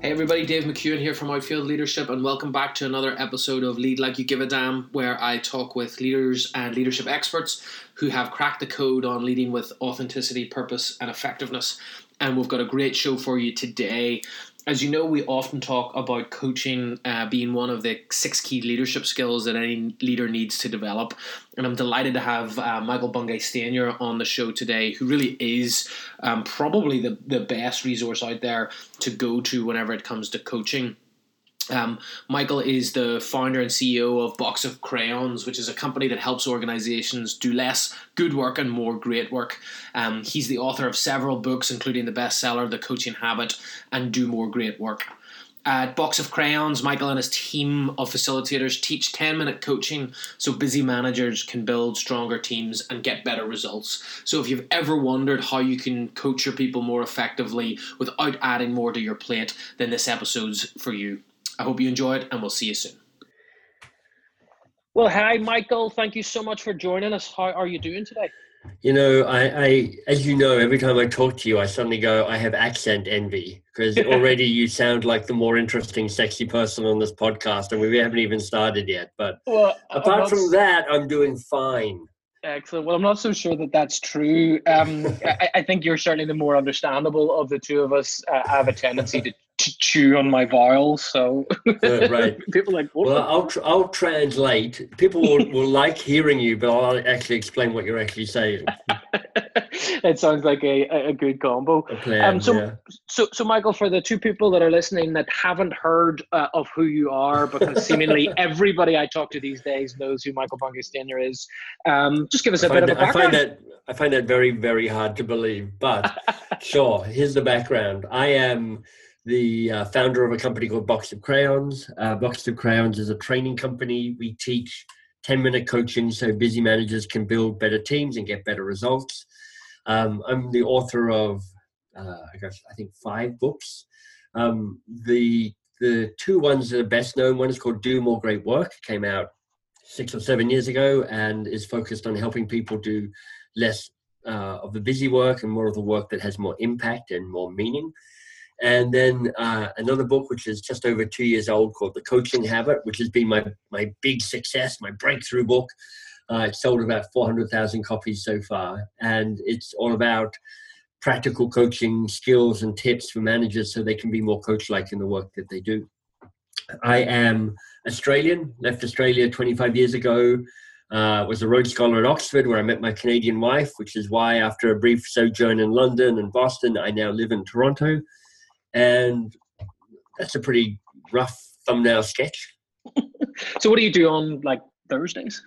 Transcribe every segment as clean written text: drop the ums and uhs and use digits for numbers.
Hey everybody, Dave McEwen here from Outfield Leadership, and welcome back to another episode of Lead Like You Give a Damn, where I talk with leaders and leadership experts who have cracked the code on leading with authenticity, purpose and effectiveness. And we've got a great show for you today. As you know, we often talk about coaching being one of the 6 key leadership skills that any leader needs to develop. And I'm delighted to have Michael Bungay-Stanier on the show today, who really is probably the best resource out there to go to whenever it comes to coaching. Michael is the founder and CEO of Box of Crayons, which is a company that helps organizations do less good work and more great work. He's the author of several books, including the bestseller, The Coaching Habit, and Do More Great Work. At Box of Crayons, Michael and his team of facilitators teach 10-minute coaching so busy managers can build stronger teams and get better results. So if you've ever wondered how you can coach your people more effectively without adding more to your plate, then this episode's for you. I hope you enjoy it, and we'll see you soon. Well, hi, Michael. Thank you so much for joining us. How are you doing today? You know, I as you know, every time I talk to you, I suddenly go, I have accent envy, because already you sound like the more interesting, sexy person on this podcast, and we haven't even started yet. But apart from that, I'm doing fine. Excellent. Well, I'm not so sure that that's true. I think you're certainly the more understandable of the two of us. I have a tendency to chew on my vowels, so right. People are like, what? Well, I'll translate. People will like hearing you, but I'll actually explain what you're actually saying. It sounds like a good combo. So Michael, for the two people that are listening that haven't heard of who you are, because seemingly everybody I talk to these days knows who Michael Bungay-Stanier is, just give us a bit of a background. I find that very, very hard to believe, but sure. Here's the background. I am the founder of a company called Box of Crayons. Box of Crayons is a training company. We teach 10-minute coaching so busy managers can build better teams and get better results. I'm the author of, I think 5 books. The 2 ones that are best known, one is called Do More Great Work. It came out 6 or 7 years ago and is focused on helping people do less of the busy work and more of the work that has more impact and more meaning. And then another book, which is just over 2 years old, called The Coaching Habit, which has been my big success, my breakthrough book. It's sold about 400,000 copies so far. And it's all about practical coaching skills and tips for managers so they can be more coach-like in the work that they do. I am Australian, left Australia 25 years ago, was a Rhodes Scholar at Oxford, where I met my Canadian wife, which is why after a brief sojourn in London and Boston, I now live in Toronto. And that's a pretty rough thumbnail sketch. So what do you do on like Thursdays?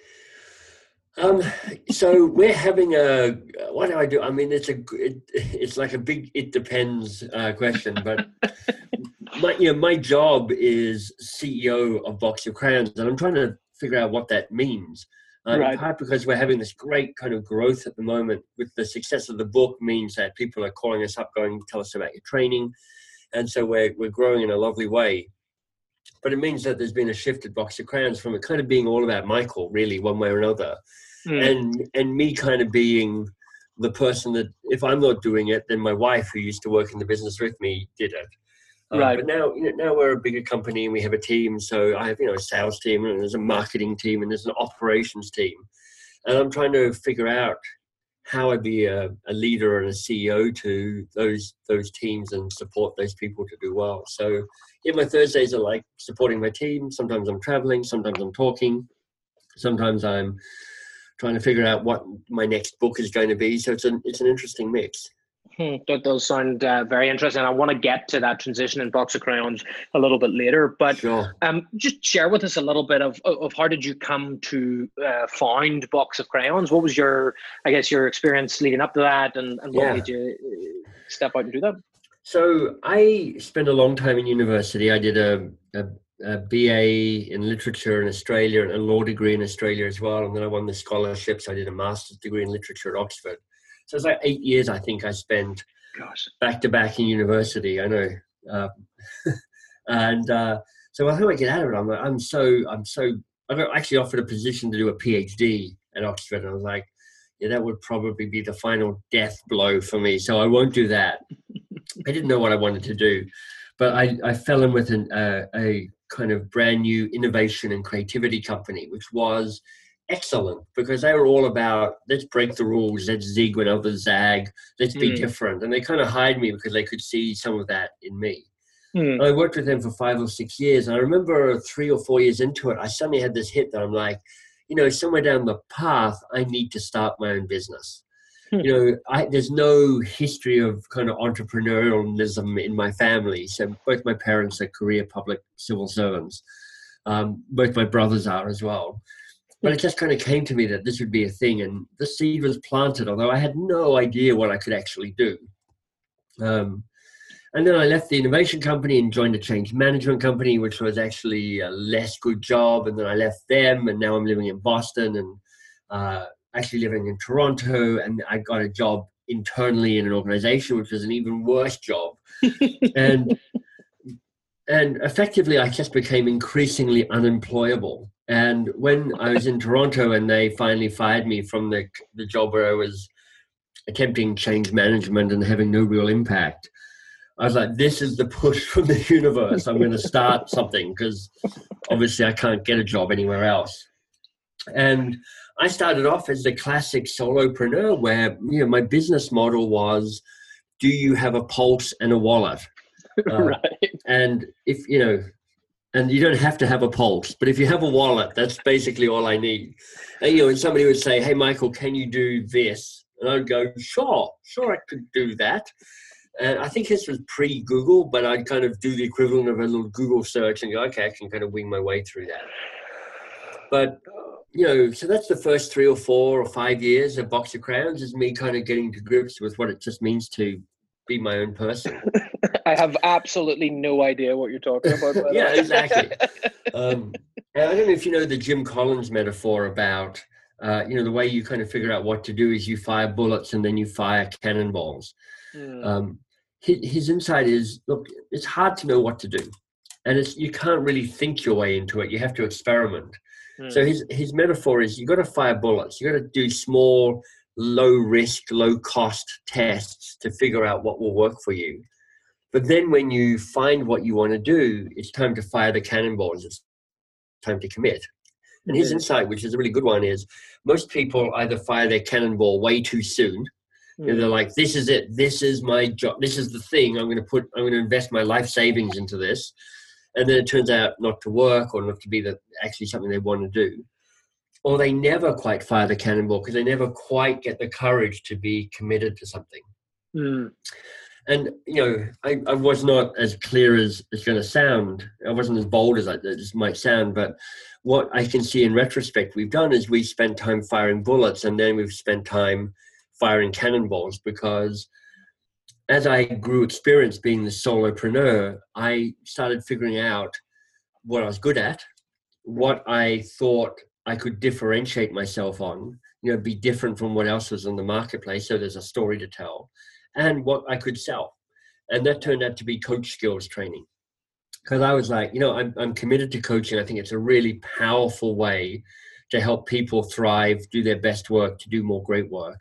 So we're having what do I do? I mean, it's like a big, it depends question, but my job is CEO of Box of Crayons, and I'm trying to figure out what that means. Right. In part because we're having this great kind of growth at the moment with the success of the book means that people are calling us up going, tell us about your training. And so we're growing in a lovely way. But it means that there's been a shift at Box of Crayons from it kind of being all about Michael, really, one way or another. And me kind of being the person that if I'm not doing it, then my wife, who used to work in the business with me, did it. Right. But now we're a bigger company and we have a team. So I have, a sales team and there's a marketing team and there's an operations team. And I'm trying to figure out how I'd be a leader and a CEO to those teams and support those people to do well. So my Thursdays are like supporting my team. Sometimes I'm traveling, sometimes I'm talking, sometimes I'm trying to figure out what my next book is going to be. So it's an interesting mix. That does sound very interesting. I want to get to that transition in Box of Crayons a little bit later, but sure. Just share with us a little bit of how did you come to found Box of Crayons? What was your experience leading up to that, and what made you step out and do that? So I spent a long time in university. I did a BA in literature in Australia and a law degree in Australia as well, and then I won the scholarships. I did a master's degree in literature at Oxford. So it's like 8 years, I think, I spent back to back in university. I know, so by the time I get out of it, I got actually offered a position to do a PhD at Oxford, and I was like, yeah, that would probably be the final death blow for me. So I won't do that. I didn't know what I wanted to do, But I fell in with a kind of brand new innovation and creativity company, which was excellent because they were all about, let's break the rules, let's zig when others zag, let's be different. And they kind of hired me because they could see some of that in me. And I worked with them for 5 or 6 years. And I remember 3 or 4 years into it, I suddenly had this hit that I'm like, somewhere down the path, I need to start my own business. There's no history of kind of entrepreneurialism in my family. So both my parents are career public civil servants. Both my brothers are as well. But it just kind of came to me that this would be a thing. And the seed was planted, although I had no idea what I could actually do. And then I left the innovation company and joined a change management company, which was actually a less good job. And then I left them, and now I'm living in Boston and actually living in Toronto. And I got a job internally in an organization, which was an even worse job. and effectively, I just became increasingly unemployable. And when I was in Toronto and they finally fired me from the job where I was attempting change management and having no real impact, I was like, this is the push from the universe. I'm going to start something because obviously I can't get a job anywhere else. And I started off as the classic solopreneur where, my business model was, do you have a pulse and a wallet? Right. And if, and you don't have to have a pulse, but if you have a wallet, that's basically all I need. And, and somebody would say, hey, Michael, can you do this? And I'd go, sure, I could do that. And I think this was pre-Google, but I'd kind of do the equivalent of a little Google search and go, okay, I can kind of wing my way through that. But, so that's the first 3 or 4 or 5 years of Box of Crayons, is me kind of getting to grips with what it just means to be my own person. I have absolutely no idea what you're talking about. Yeah, exactly. And I don't know if you know the Jim Collins metaphor about, the way you kind of figure out what to do is you fire bullets and then you fire cannonballs. His insight is, look, it's hard to know what to do. And you can't really think your way into it. You have to experiment. So his metaphor is, you got to fire bullets. You got to do small, low risk, low cost tests to figure out what will work for you. But then when you find what you want to do, it's time to fire the cannonballs. It's time to commit. And his insight, which is a really good one, is most people either fire their cannonball way too soon. They're like, this is it. This is my job. This is the thing. I'm going to invest my life savings into this. And then it turns out not to work or not to be actually something they want to do. Or they never quite fire the cannonball because they never quite get the courage to be committed to something. And, I was not as clear as it's going to sound. I wasn't as bold as this might sound. But what I can see in retrospect we've done is we spent time firing bullets, and then we've spent time firing cannonballs, because as I grew experience being the solopreneur, I started figuring out what I was good at, what I thought I could differentiate myself on, be different from what else was in the marketplace. So there's a story to tell, and what I could sell. And that turned out to be coach skills training. Because I was like, I'm committed to coaching. I think it's a really powerful way to help people thrive, do their best work, to do more great work.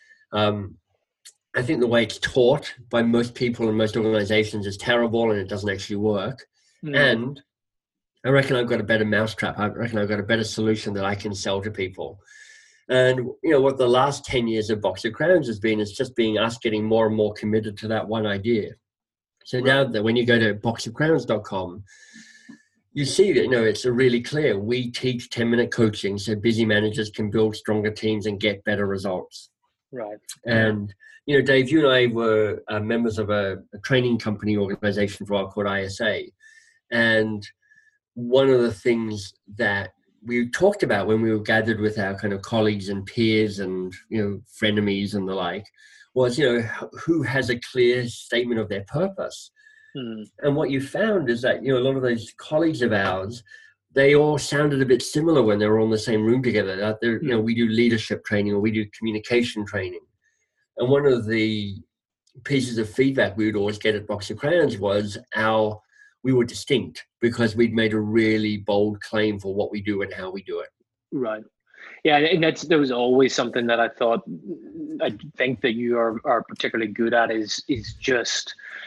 I think the way it's taught by most people and most organizations is terrible, and it doesn't actually work. And I reckon I've got a better mousetrap. I reckon I've got a better solution that I can sell to people. And, what the last 10 years of Box of Crayons has been is just being us getting more and more committed to that one idea. So now that when you go to boxofcrayons.com, you see that, it's a really clear. We teach 10-minute coaching so busy managers can build stronger teams and get better results. Right. And, Dave, you and I were members of a training company organization for a while called ISA. And one of the things that we talked about when we were gathered with our kind of colleagues and peers and, frenemies and the like was, who has a clear statement of their purpose. And what you found is that, a lot of those colleagues of ours, they all sounded a bit similar when they were all in the same room together. That we do leadership training or we do communication training. And one of the pieces of feedback we would always get at Box of Crayons was we were distinct because we'd made a really bold claim for what we do and how we do it. Right. Yeah, and there was always something that I think that you are particularly good at is just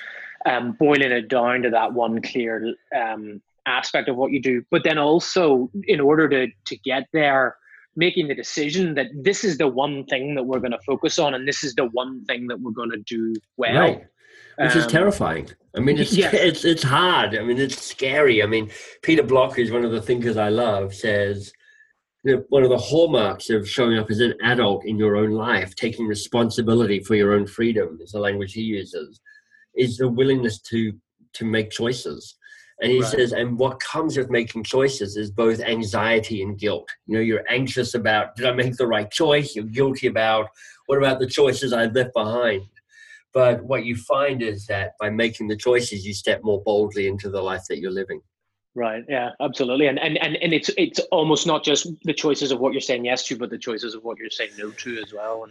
boiling it down to that one clear aspect of what you do, but then also in order to get there, making the decision that this is the one thing that we're going to focus on, and this is the one thing that we're going to do well. Right. Which is terrifying. I mean, it's hard. I mean, it's scary. I mean, Peter Block, who's one of the thinkers I love, says, one of the hallmarks of showing up as an adult in your own life, taking responsibility for your own freedom, is the language he uses, is the willingness to make choices. And he says, and what comes with making choices is both anxiety and guilt. You're anxious about, did I make the right choice? You're guilty about, what about the choices I left behind? But what you find is that by making the choices, you step more boldly into the life that you're living. Right. Yeah, absolutely. And it's almost not just the choices of what you're saying yes to, but the choices of what you're saying no to as well.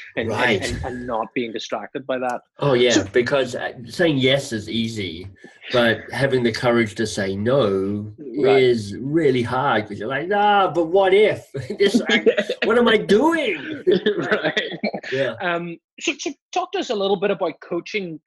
And not being distracted by that. Oh, yeah, because saying yes is easy, but having the courage to say no is really hard, because you're like, but what if? What am I doing? Right. Yeah. So talk to us a little bit about coaching.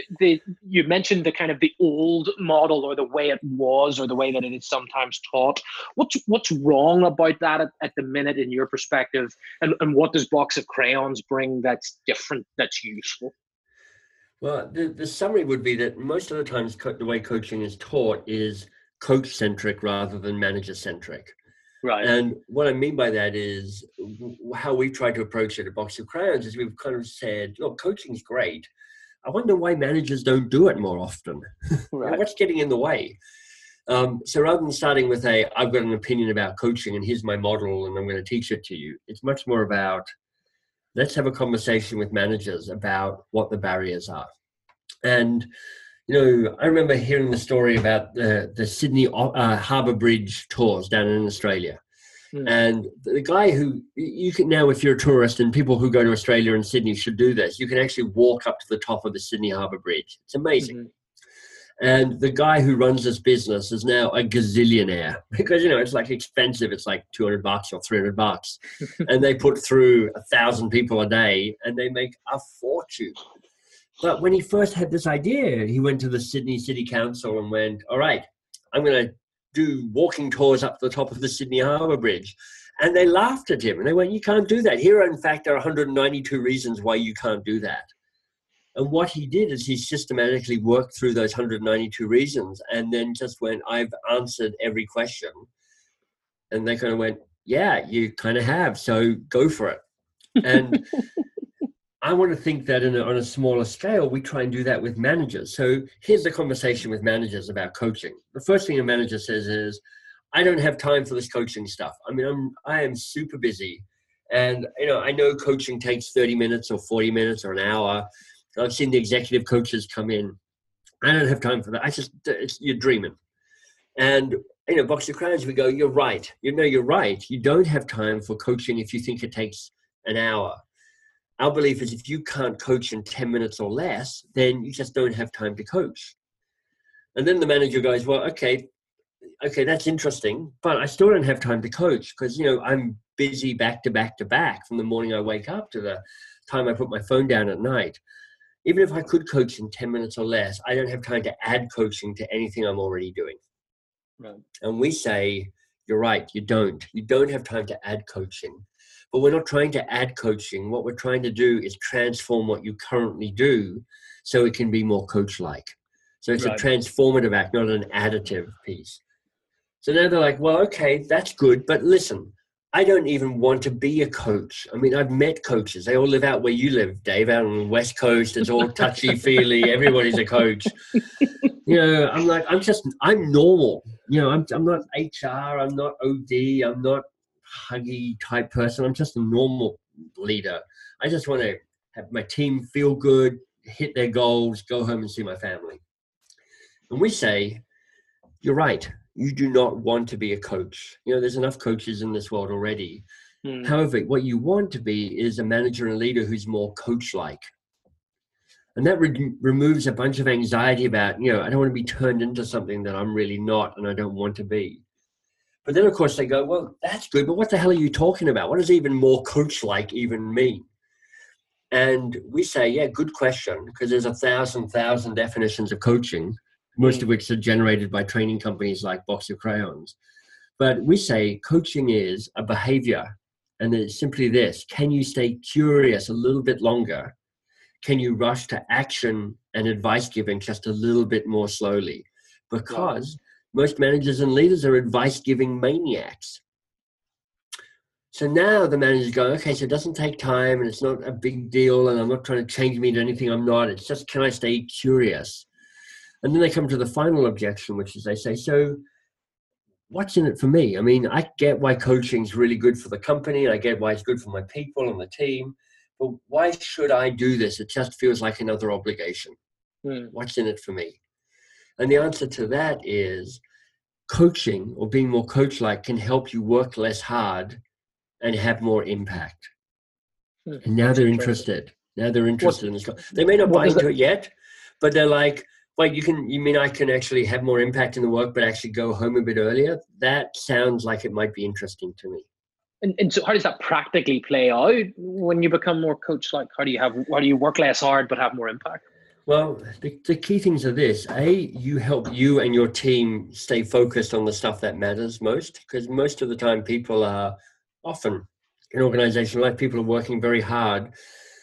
You mentioned the kind of the old model, or the way it was, or the way that it is sometimes taught. What's wrong about that at the minute in your perspective, and what does Box of Crayons bring that's different, that's useful? Well, the summary would be that most of the times the way coaching is taught is coach-centric rather than manager-centric. Right. And what I mean by that is how we've tried to approach it at Box of Crayons is we've kind of said, look, coaching's great. I wonder why managers don't do it more often. Right. What's getting in the way? So rather than starting with I've got an opinion about coaching and here's my model and I'm going to teach it to you, it's much more about, let's have a conversation with managers about what the barriers are. And I remember hearing the story about the Sydney Harbour Bridge tours down in Australia. And the guy who, you can now, if you're a tourist, and people who go to Australia and Sydney should do this, you can actually walk up to the top of the Sydney Harbour Bridge. It's amazing. Mm-hmm. And the guy who runs this business is now a gazillionaire because, it's like expensive. It's like $200 or $300. And they put through 1,000 people a day and they make a fortune. But when he first had this idea, he went to the Sydney City Council and went, all right, I'm going to do walking tours up the top of the Sydney Harbour Bridge. And they laughed at him and they went, you can't do that. Here, in fact, are 192 reasons why you can't do that. And what he did is he systematically worked through those 192 reasons and then just went, I've answered every question. And they kind of went, yeah, you kind of have, so go for it. And I want to think that on a smaller scale, we try and do that with managers. So here's the conversation with managers about coaching. The first thing a manager says is, I don't have time for this coaching stuff. I mean, I am super busy. And, I know coaching takes 30 minutes or 40 minutes or an hour. I've seen the executive coaches come in. I don't have time for that. You're dreaming. And, Box of Crayons, we go, you're right. You're right. You don't have time for coaching if you think it takes an hour. Our belief is if you can't coach in 10 minutes or less, then you just don't have time to coach. And then the manager goes, well, okay, that's interesting, but I still don't have time to coach because, I'm busy back to back to back from the morning I wake up to the time I put my phone down at night. Even if I could coach in 10 minutes or less, I don't have time to add coaching to anything I'm already doing. Right. And we say, you're right, you don't have time to add coaching. But we're not trying to add coaching. What we're trying to do is transform what you currently do so it can be more coach-like. So it's a transformative act, not an additive piece. So now they're like, well, okay, that's good. But listen, I don't even want to be a coach. I mean, I've met coaches. They all live out where you live, Dave, out on the West Coast. It's all touchy-feely. Everybody's a coach. I'm like, I'm normal. I'm not HR. I'm not OD. I'm not huggy type person. I'm just a normal leader. I just want to have my team feel good, hit their goals, go home and see my family. And we say, you're right. You do not want to be a coach. There's enough coaches in this world already. However, what you want to be is a manager and a leader who's more coach-like. And that removes a bunch of anxiety about, I don't want to be turned into something that I'm really not and I don't want to be. But then, of course, they go, well, that's good, but what the hell are you talking about? What does even more coach-like even mean? And we say, yeah, good question, because there's 1,000 definitions of coaching, most of which are generated by training companies like Box of Crayons. But we say coaching is a behavior, and it's simply this: can you stay curious a little bit longer? Can you rush to action and advice giving just a little bit more slowly? Because most managers and leaders are advice giving maniacs. So now the manager's going, okay, so it doesn't take time and it's not a big deal and I'm not trying to change me into anything I'm not. It's just, can I stay curious? And then they come to the final objection, which is they say, so what's in it for me? I mean, I get why coaching is really good for the company. I get why it's good for my people and the team. But why should I do this? It just feels like another obligation. What's in it for me? And the answer to that is coaching, or being more coach-like, can help you work less hard and have more impact. And now they're interested. Now they're interested in this. They may not buy into it yet, but they're like, wait, you mean I can actually have more impact in the work, but actually go home a bit earlier? That sounds like it might be interesting to me. And so how does that practically play out when you become more coach-like? How do you work less hard but have more impact? Well, the key things are this. You help you and your team stay focused on the stuff that matters most, because most of the time people are often in organizational life, people are working very hard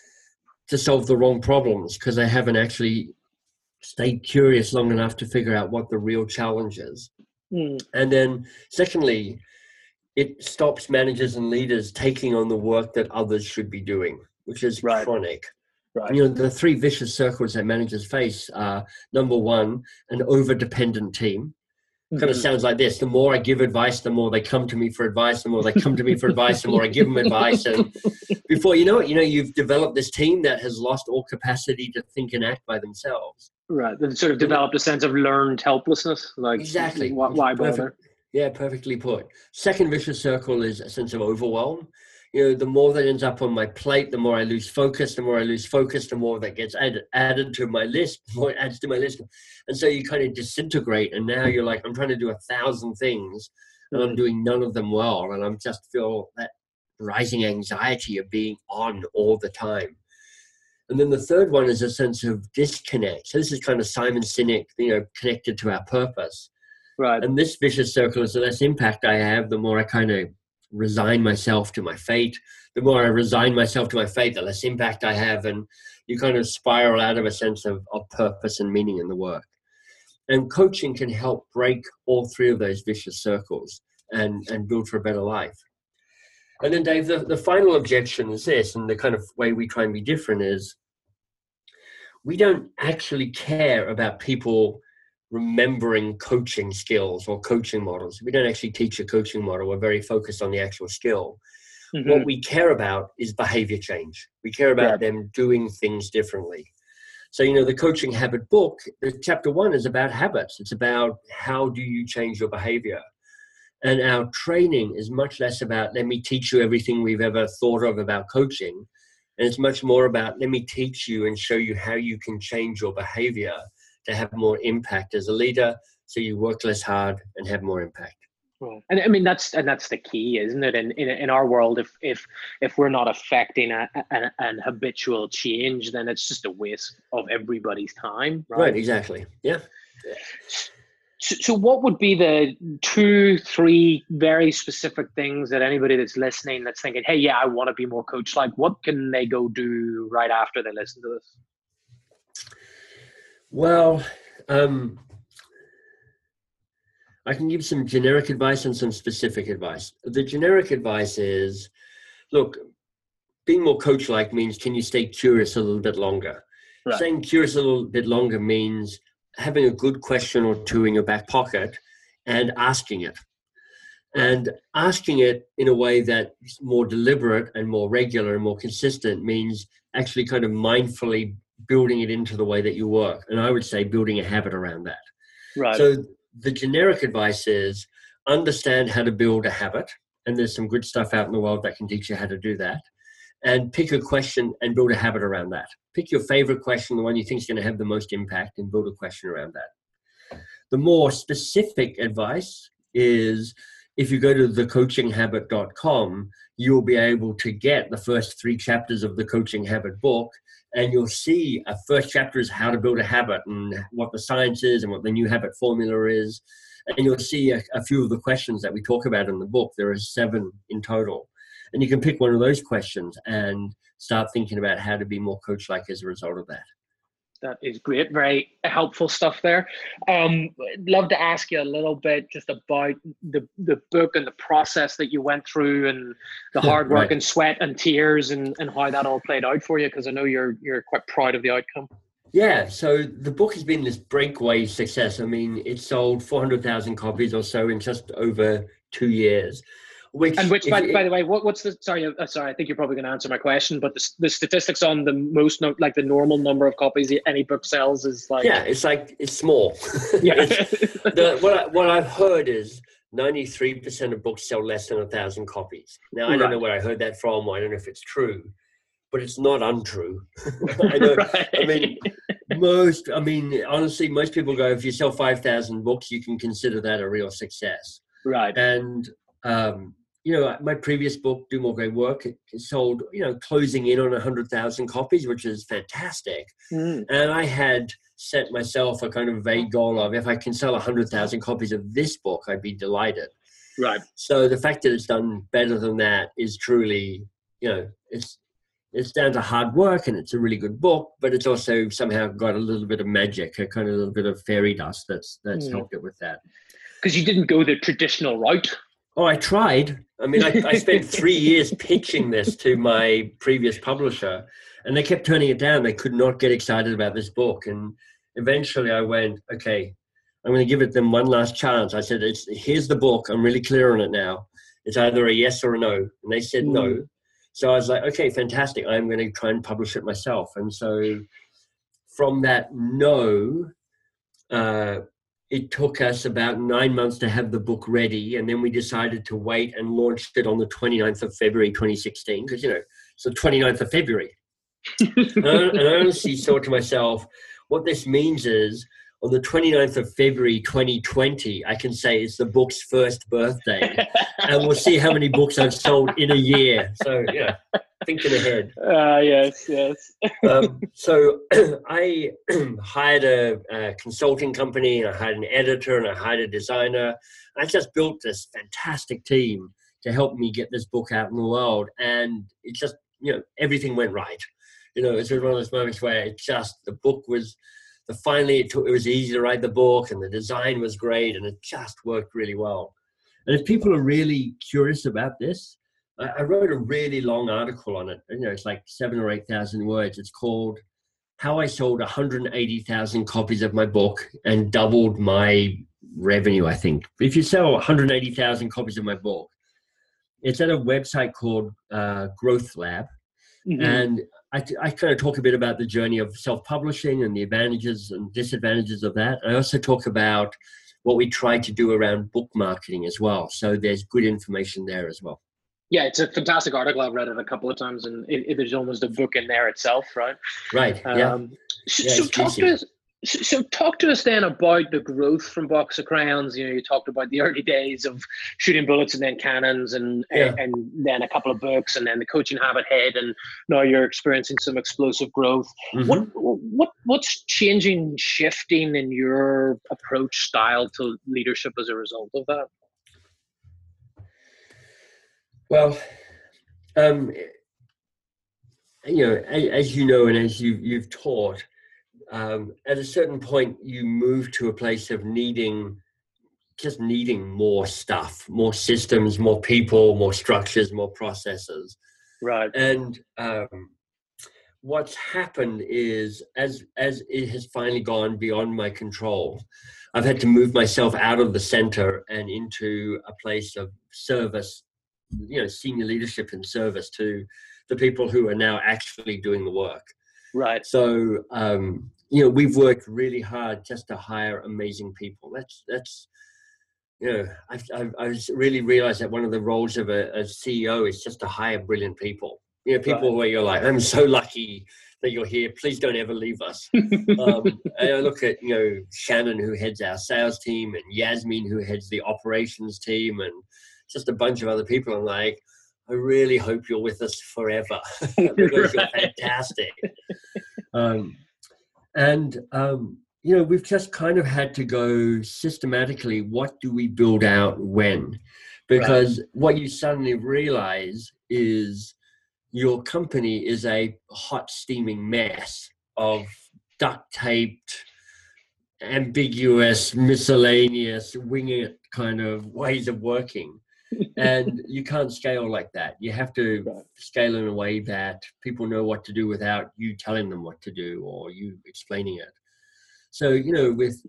to solve the wrong problems because they haven't actually stayed curious long enough to figure out what the real challenge is. And then secondly, it stops managers and leaders taking on the work that others should be doing, which is chronic. Right. You know, the three vicious circles that managers face are, number one, an over-dependent team. Kind of sounds like this: the more I give advice, the more they come to me for advice. The more they come to me for advice, the more I give them advice. And before you know it, you've developed this team that has lost all capacity to think and act by themselves. Right. They've sort of developed a sense of learned helplessness. Like, exactly. Why bother? Yeah, perfectly put. Second vicious circle is a sense of overwhelm. The more that ends up on my plate, the more I lose focus. The more I lose focus, the more that gets added to my list, the more it adds to my list. And so you kind of disintegrate. And now you're like, I'm trying to do 1,000 things and I'm doing none of them well. And I'm just feel that rising anxiety of being on all the time. And then the third one is a sense of disconnect. So this is kind of Simon Sinek, connected to our purpose. Right. And this vicious circle is the less impact I have, the more I kind of resign myself to my fate. The more I resign myself to my fate, the less impact I have. And you kind of spiral out of a sense of purpose and meaning in the work. And coaching can help break all three of those vicious circles and build for a better life. And then, Dave, the final objection is this, and the kind of way we try and be different is we don't actually care about people remembering coaching skills or coaching models. We don't actually teach a coaching model. We're very focused on the actual skill. What we care about is behavior change. We care about them doing things differently. So, the coaching habit book, the chapter 1 is about habits. It's about how do you change your behavior. And our training is much less about, let me teach you everything we've ever thought of about coaching. And it's much more about, let me teach you and show you how you can change your behavior to have more impact as a leader, so you work less hard and have more impact. Right. And I mean, that's the key, isn't it? In our world, if we're not affecting an habitual change, then it's just a waste of everybody's time. Right, exactly. Yeah. So what would be the 2-3 very specific things that anybody that's listening, that's thinking, hey, yeah, I want to be more coach-like, what can they go do right after they listen to this? Well, I can give some generic advice and some specific advice. The generic advice is, look, being more coach-like means, can you stay curious a little bit longer? Right. Staying curious a little bit longer means having a good question or two in your back pocket and asking it. And asking it in a way that's more deliberate and more regular and more consistent means actually kind of mindfully building it into the way that you work. And I would say building a habit around that. Right. So the generic advice is understand how to build a habit. And there's some good stuff out in the world that can teach you how to do that. And pick a question and build a habit around that. Pick your favorite question, the one you think is going to have the most impact, and build a question around that. The more specific advice is if you go to thecoachinghabit.com, you'll be able to get the first 3 chapters of the Coaching Habit book, and you'll see a first chapter is how to build a habit and what the science is and what the new habit formula is. And you'll see a few of the questions that we talk about in the book. There are 7 in total. And you can pick one of those questions and start thinking about how to be more coach-like as a result of that. That is great. Very helpful stuff there. Love to ask you a little bit just about the book and the process that you went through and the hard work and sweat and tears and how that all played out for you, because I know you're quite proud of the outcome. Yeah, so the book has been this breakaway success. I mean, it sold 400,000 copies or so in just over 2 years. By the way, what's the sorry, I think you're probably going to answer my question, but the statistics on the most like the normal number of copies any book sells is like, yeah, it's small. Yeah. What I've heard is 93% of books sell less than 1,000 copies. Now I don't know where I heard that from. I don't know if it's true, but it's not untrue. Honestly, most people go, if you sell 5,000 books, you can consider that a real success. Right. And my previous book, Do More Great Work, it sold, closing in on 100,000 copies, which is fantastic. And I had set myself a kind of vague goal of, if I can sell 100,000 copies of this book, I'd be delighted. Right. So the fact that it's done better than that is truly, it's down to hard work, and it's a really good book, but it's also somehow got a little bit of magic, a kind of little bit of fairy dust that's helped it with that. Because you didn't go the traditional route. Oh, I tried. I mean, I spent 3 years pitching this to my previous publisher, and they kept turning it down. They could not get excited about this book. And eventually I went, okay, I'm going to give it them one last chance. I said, here's the book. I'm really clear on it now. It's either a yes or a no. And they said no. So I was like, okay, fantastic. I'm going to try and publish it myself. And so from that no, it took us about 9 months to have the book ready. And then we decided to wait and launched it on the 29th of February, 2016. Because, it's the 29th of February. and I honestly thought to myself, what this means is on the 29th of February, 2020, I can say it's the book's first birthday. And we'll see how many books I've sold in a year. So, thinking ahead. Yes. So I hired a consulting company, and I hired an editor, and I hired a designer. I just built this fantastic team to help me get this book out in the world. And it just, everything went right. It's one of those moments where the book was, it was easy to write the book, and the design was great, and it just worked really well. And if people are really curious about this, I wrote a really long article on it. It's like 7,000 or 8,000 words. It's called How I Sold 180,000 Copies of My Book and Doubled My Revenue, I think. If you sell 180,000 copies of my book, it's at a website called Growth Lab. Mm-hmm. And I kind of talk a bit about the journey of self-publishing and the advantages and disadvantages of that. I also talk about what we try to do around book marketing as well. So there's good information there as well. Yeah, it's a fantastic article. I've read it a couple of times, and there's almost a book in there itself, right? Right. So talk to us then about the growth from Box of Crayons. You talked about the early days of shooting bullets and then cannons, and then a couple of books, and then the Coaching Habit hit, and now you're experiencing some explosive growth. Mm-hmm. What's changing, shifting in your approach style to leadership as a result of that? Well, as you know, and as you've taught, at a certain point, you move to a place of needing more stuff, more systems, more people, more structures, more processes. Right. And what's happened is, as it has finally gone beyond my control, I've had to move myself out of the center and into a place of service, senior leadership and service to the people who are now actually doing the work. Right. So, we've worked really hard just to hire amazing people. That's I really realized that one of the roles of a CEO is just to hire brilliant people. People where you're like, I'm so lucky that you're here. Please don't ever leave us. And I look at, Shannon, who heads our sales team, and Yasmin, who heads the operations team, and just a bunch of other people. I'm like, I really hope you're with us forever because you're fantastic. We've just kind of had to go systematically. What do we build out when? Because what you suddenly realize is your company is a hot steaming mess of duct taped, ambiguous, miscellaneous, wing it kind of ways of working. And you can't scale like that. You have to scale in a way that people know what to do without you telling them what to do or you explaining it. So, with,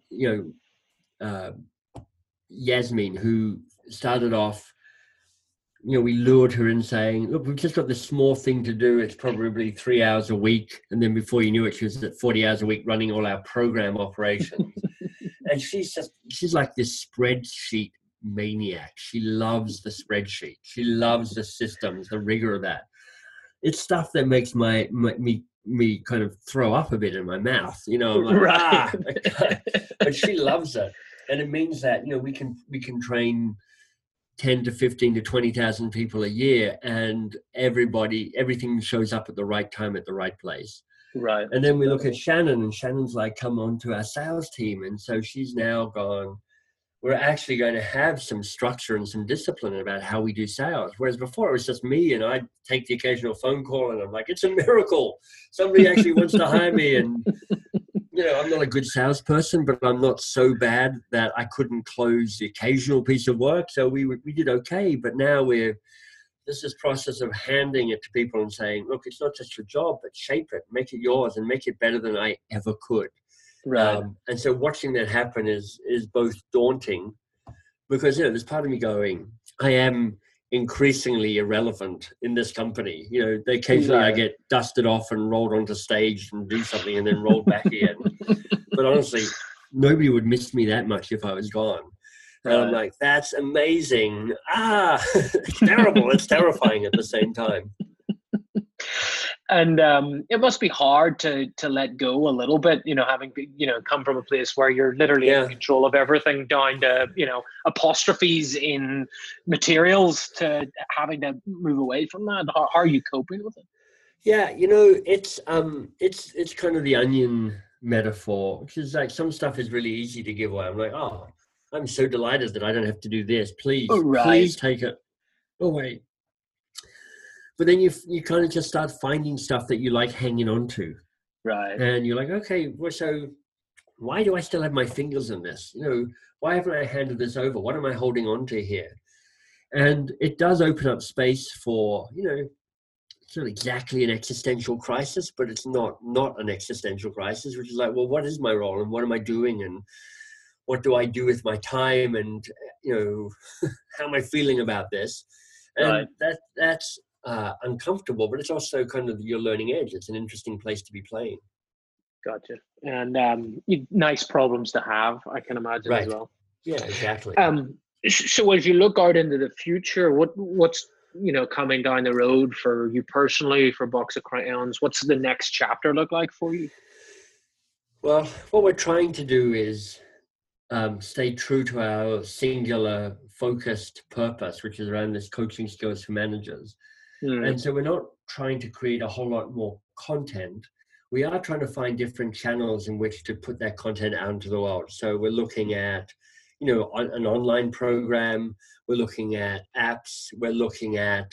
Yasmin, who started off, we lured her in saying, look, we've just got this small thing to do. It's probably 3 hours a week. And then before you knew it, she was at 40 hours a week running all our program operations. And she's like this spreadsheet maniac. She loves the spreadsheet. She loves the systems, the rigor of that. It's stuff that makes me kind of throw up a bit in my mouth. I'm like, but she loves it. And it means that, we can train 10 to 15 to 20,000 people a year, and everything shows up at the right time at the right place. Right. And then we look at Shannon, and Shannon's like, come on to our sales team. And so she's now gone, we're actually going to have some structure and some discipline about how we do sales. Whereas before it was just me, and I'd take the occasional phone call and I'm like, it's a miracle. Somebody actually wants to hire me. And, I'm not a good salesperson, but I'm not so bad that I couldn't close the occasional piece of work. So we did okay. But now there's this process of handing it to people and saying, look, it's not just your job, but shape it, make it yours, and make it better than I ever could. Right. And so watching that happen is both daunting because, there's part of me going, I am increasingly irrelevant in this company. Occasionally I get dusted off and rolled onto stage and do something and then rolled back again. But honestly, nobody would miss me that much if I was gone. And I'm like, that's amazing. It's terrible. It's terrifying at the same time. And it must be hard to let go a little bit, having come from a place where you're literally in control of everything, down to apostrophes in materials, to having to move away from that. How are you coping with it? Yeah, it's kind of the onion metaphor, which is like some stuff is really easy to give away. I'm like, I'm so delighted that I don't have to do this. Please take it away. But then you kind of just start finding stuff that you like hanging on to. Right. And you're like, okay, well, so why do I still have my fingers in this? Why haven't I handed this over? What am I holding on to here? And it does open up space for, it's not exactly an existential crisis, but it's not an existential crisis, which is like, well, what is my role and what am I doing? And what do I do with my time? And, how am I feeling about this? And that's uncomfortable, but it's also kind of your learning edge. It's an interesting place to be playing. Gotcha. And nice problems to have, I can imagine, as well. Yeah, exactly. So as you look out into the future, what's coming down the road for you personally, for Box of Crayons? What's the next chapter look like for you? Well, what we're trying to do is stay true to our singular focused purpose, which is around this coaching skills for managers. And so we're not trying to create a whole lot more content. We are trying to find different channels in which to put that content out into the world. So we're looking at, an online program. We're looking at apps. We're looking at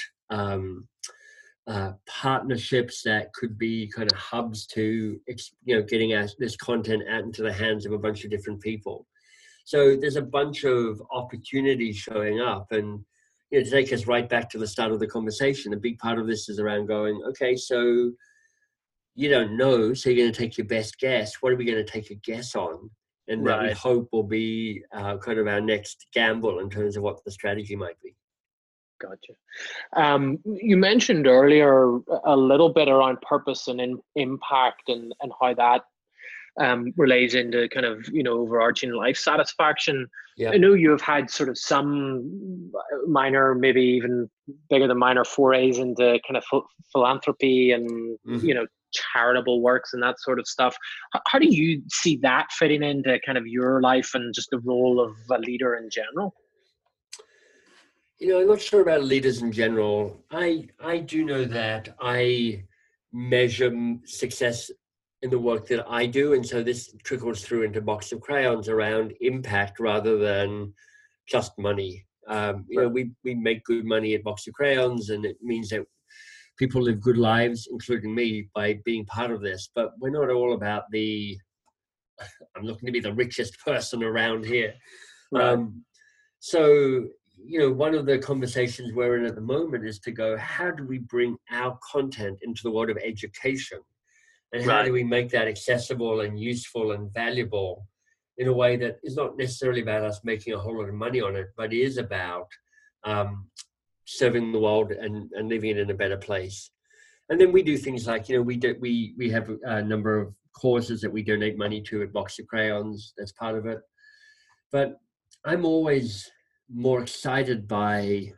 partnerships that could be kind of hubs to, getting this content out into the hands of a bunch of different people. So there's a bunch of opportunities showing up, and to take us right back to the start of the conversation, a big part of this is around going, okay, so you don't know, so you're going to take your best guess. What are we going to take a guess on? And that we hope will be kind of our next gamble in terms of what the strategy might be. Gotcha. You mentioned earlier a little bit around purpose and impact and how that relays into kind of, overarching life satisfaction. Yeah. I know you have had sort of some minor, maybe even bigger than minor forays into kind of philanthropy and, charitable works and that sort of stuff. How do you see that fitting into kind of your life and just the role of a leader in general? I'm not sure about leaders in general. I do know that I measure success in the work that I do, and so this trickles through into Box of Crayons around impact rather than just money. We make good money at Box of Crayons, and it means that people live good lives, including me, by being part of this. But we're not all about I'm looking to be the richest person around here. Right. So, one of the conversations we're in at the moment is to go, how do we bring our content into the world of education? And how do we make that accessible and useful and valuable in a way that is not necessarily about us making a whole lot of money on it, but is about serving the world and leaving it in a better place. And then we do things like, we have a number of causes that we donate money to at Box of Crayons. That's part of it. But I'm always more excited by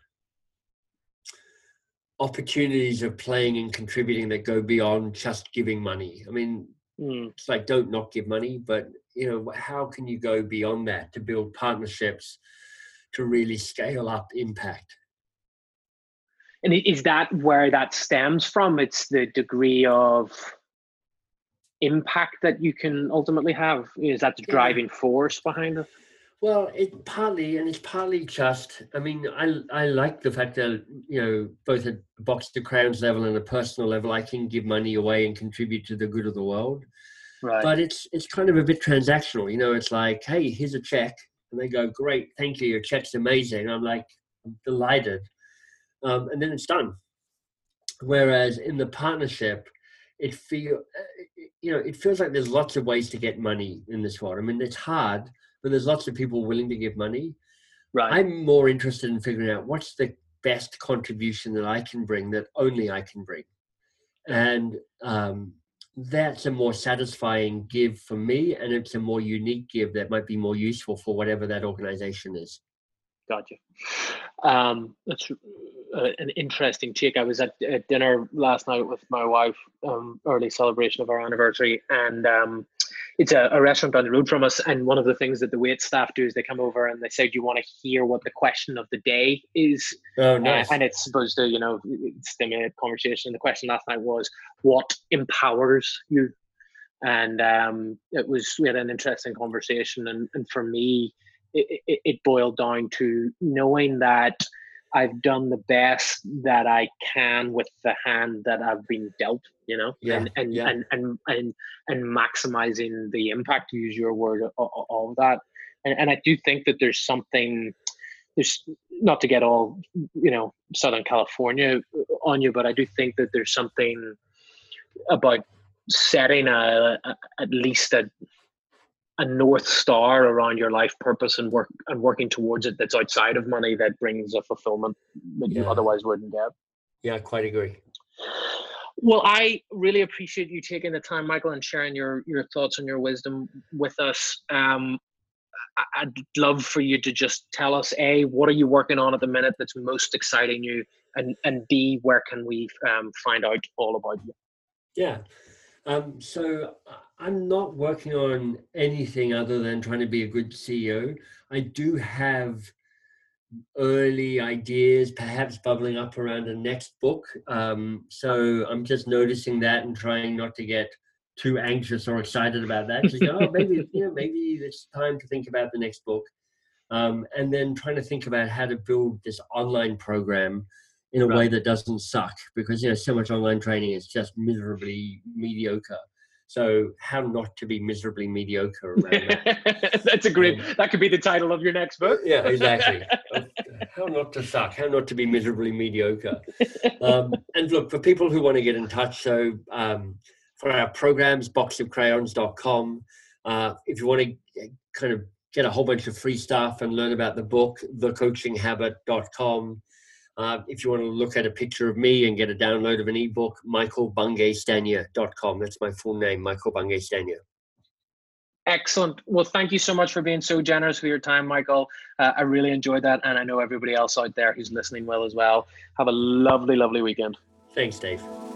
opportunities of playing and contributing that go beyond just giving money. I mean, it's like, don't not give money, but how can you go beyond that to build partnerships to really scale up impact? And is that where that stems from? It's the degree of impact that you can ultimately have? Is that the driving force behind it? Well, it's partly just, I mean, I like the fact that, both at Box of Crayons level and a personal level, I can give money away and contribute to the good of the world. Right. But it's kind of a bit transactional, it's like, hey, here's a check. And they go, great, thank you, your check's amazing. I'm like, I'm delighted. And then it's done. Whereas in the partnership, it feels like there's lots of ways to get money in this world. I mean, it's hard, but there's lots of people willing to give money. Right. I'm more interested in figuring out what's the best contribution that I can bring that only I can bring. And that's a more satisfying give for me, and it's a more unique give that might be more useful for whatever that organization is. Gotcha. That's an interesting take. I was at dinner last night with my wife, early celebration of our anniversary, and it's a restaurant down the road from us. And one of the things that the wait staff do is they come over and they say, "Do you want to hear what the question of the day is?" Oh, nice. And it's supposed to, stimulate conversation. The question last night was, "What empowers you?" And we had an interesting conversation. And for me, it boiled down to knowing that I've done the best that I can with the hand that I've been dealt, and maximizing the impact, to use your word, of that. And I do think that there's not to get all, Southern California on you, but I do think that there's something about setting at least a North Star around your life purpose and working towards it that's outside of money that brings a fulfillment that you otherwise wouldn't get. Yeah, I quite agree. Well, I really appreciate you taking the time, Michael, and sharing your thoughts and your wisdom with us. I'd love for you to just tell us, A, what are you working on at the minute that's most exciting you, and B, where can we find out all about you? Yeah. So I'm not working on anything other than trying to be a good CEO. I do have early ideas, perhaps bubbling up around a next book. So I'm just noticing that and trying not to get too anxious or excited about that. Just go, maybe it's time to think about the next book. And then trying to think about how to build this online program in a way that doesn't suck, because so much online training is just miserably mediocre. So how not to be miserably mediocre around that. That's a great, that could be the title of your next book. Yeah, exactly. How not to suck, how not to be miserably mediocre. And look, for people who want to get in touch, so for our programs, boxofcrayons.com. If you want to kind of get a whole bunch of free stuff and learn about the book, thecoachinghabit.com. If you want to look at a picture of me and get a download of an ebook, michaelbungay-stanier.com. That's my full name, Michael Bungay-Stanier. Excellent. Well, thank you so much for being so generous with your time, Michael. I really enjoyed that, and I know everybody else out there who's listening will as well. Have a lovely, lovely weekend. Thanks, Dave.